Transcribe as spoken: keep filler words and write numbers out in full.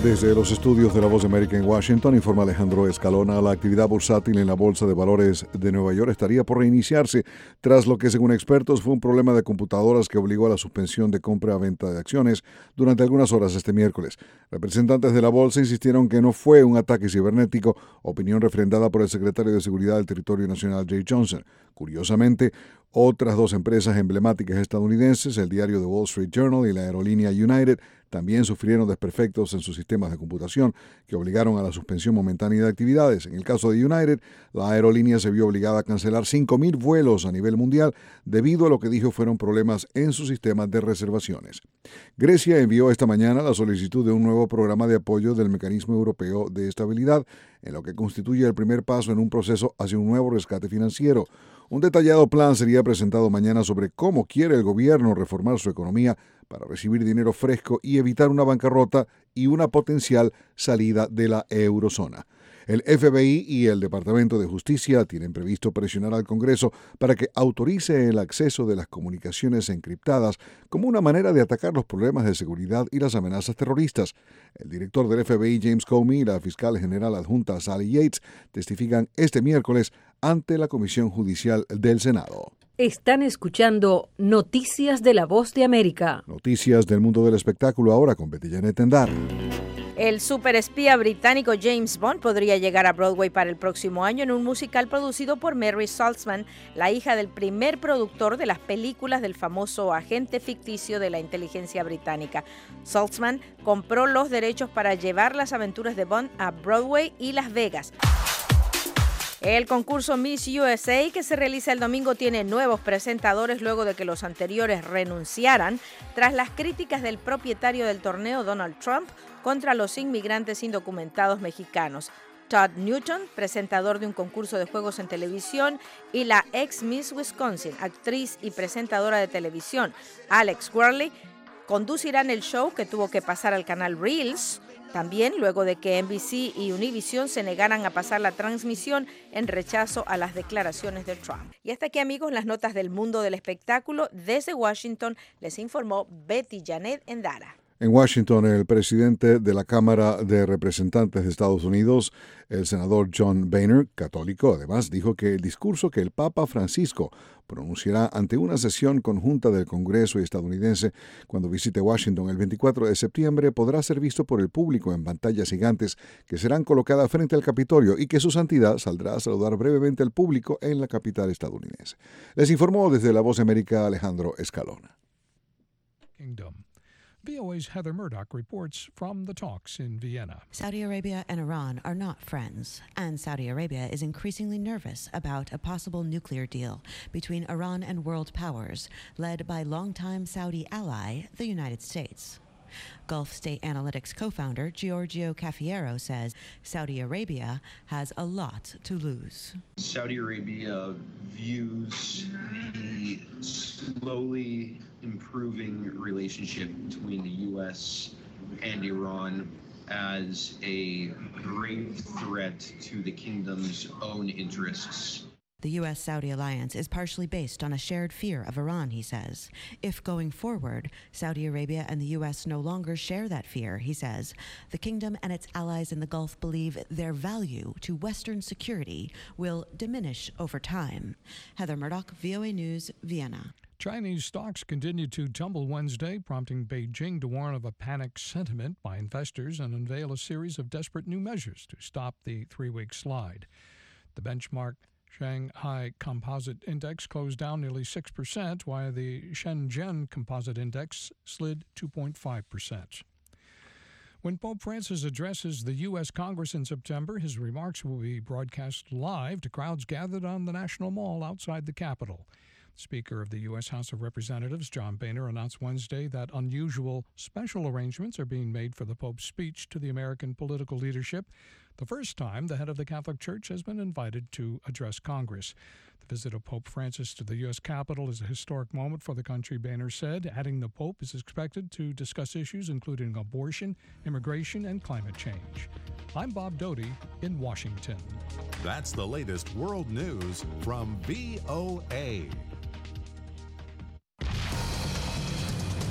Desde los estudios de La Voz de América en Washington, informa Alejandro Escalona, la actividad bursátil en la Bolsa de Valores de Nueva York estaría por reiniciarse tras lo que, según expertos, fue un problema de computadoras que obligó a la suspensión de compra-venta de acciones durante algunas horas este miércoles. Representantes de la bolsa insistieron que no fue un ataque cibernético, opinión refrendada por el secretario de Seguridad del Territorio Nacional, Jay Johnson. Curiosamente, otras dos empresas emblemáticas estadounidenses, el diario The Wall Street Journal y la aerolínea United, también sufrieron desperfectos en sus sistemas de computación que obligaron a la suspensión momentánea de actividades. En el caso de United, la aerolínea se vio obligada a cancelar cinco mil vuelos a nivel mundial debido a lo que dijo fueron problemas en sus sistemas de reservaciones. Grecia envió esta mañana la solicitud de un nuevo programa de apoyo del Mecanismo Europeo de Estabilidad, en lo que constituye el primer paso en un proceso hacia un nuevo rescate financiero. Un detallado plan sería presentado mañana sobre cómo quiere el gobierno reformar su economía para recibir dinero fresco y evitar una bancarrota y una potencial salida de la eurozona. El F B I y el Departamento de Justicia tienen previsto presionar al Congreso para que autorice el acceso de las comunicaciones encriptadas como una manera de atacar los problemas de seguridad y las amenazas terroristas. El director del F B I, James Comey, y la fiscal general adjunta, Sally Yates, testifican este miércoles ante la Comisión Judicial del Senado. Están escuchando Noticias de la Voz de América. Noticias del mundo del espectáculo ahora con Betty Janet Tendar. El superespía británico James Bond podría llegar a Broadway para el próximo año en un musical producido por Mary Saltzman, la hija del primer productor de las películas del famoso agente ficticio de la inteligencia británica. Saltzman compró los derechos para llevar las aventuras de Bond a Broadway y Las Vegas. El concurso Miss U S A, que se realiza el domingo, tiene nuevos presentadores luego de que los anteriores renunciaran tras las críticas del propietario del torneo, Donald Trump, contra los inmigrantes indocumentados mexicanos. Todd Newton, presentador de un concurso de juegos en televisión, y la ex Miss Wisconsin, actriz y presentadora de televisión, Alex Worley, conducirán el show que tuvo que pasar al canal Reels, también luego de que N B C y Univision se negaran a pasar la transmisión en rechazo a las declaraciones de Trump. Y hasta aquí, amigos, las notas del mundo del espectáculo. Desde Washington les informó Betty Janet Endara. En Washington, el presidente de la Cámara de Representantes de Estados Unidos, el senador John Boehner, católico, además, dijo que el discurso que el Papa Francisco pronunciará ante una sesión conjunta del Congreso estadounidense cuando visite Washington el veinticuatro de septiembre podrá ser visto por el público en pantallas gigantes que serán colocadas frente al Capitolio y que su santidad saldrá a saludar brevemente al público en la capital estadounidense. Les informó desde La Voz de América Alejandro Escalona. Kingdom. V O A's Heather Murdoch reports from the talks in Vienna. Saudi Arabia and Iran are not friends, and Saudi Arabia is increasingly nervous about a possible nuclear deal between Iran and world powers, led by longtime Saudi ally, the United States. Gulf State Analytics co-founder Giorgio Cafiero says Saudi Arabia has a lot to lose. Saudi Arabia views the slowly improving relationship between the U S and Iran as a grave threat to the kingdom's own interests. The U S-Saudi alliance is partially based on a shared fear of Iran, he says. If going forward, Saudi Arabia and the U S no longer share that fear, he says, the kingdom and its allies in the Gulf believe their value to Western security will diminish over time. Heather Murdoch, V O A News, Vienna. Chinese stocks continued to tumble Wednesday, prompting Beijing to warn of a panic sentiment by investors and unveil a series of desperate new measures to stop the three-week slide. The benchmark Shanghai Composite Index closed down nearly six percent, while the Shenzhen Composite Index slid two point five percent. When Pope Francis addresses the U S Congress in September, his remarks will be broadcast live to crowds gathered on the National Mall outside the Capitol. Speaker of the U S House of Representatives, John Boehner, announced Wednesday that unusual special arrangements are being made for the Pope's speech to the American political leadership, the first time the head of the Catholic Church has been invited to address Congress. The visit of Pope Francis to the U S Capitol is a historic moment for the country, Boehner said, adding the Pope is expected to discuss issues including abortion, immigration, and climate change. I'm Bob Doty in Washington. That's the latest world news from V O A.